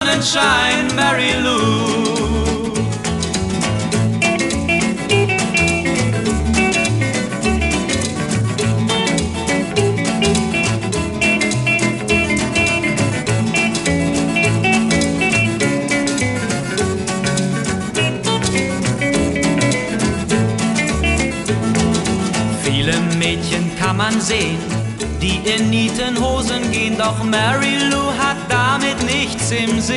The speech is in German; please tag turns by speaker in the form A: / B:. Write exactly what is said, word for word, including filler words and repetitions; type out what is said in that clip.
A: Sonnenschein, Mary Lou. Viele Mädchen kann man sehen, die in Nietenhosen gehen, doch Mary Lou hat damit nichts im Sinn.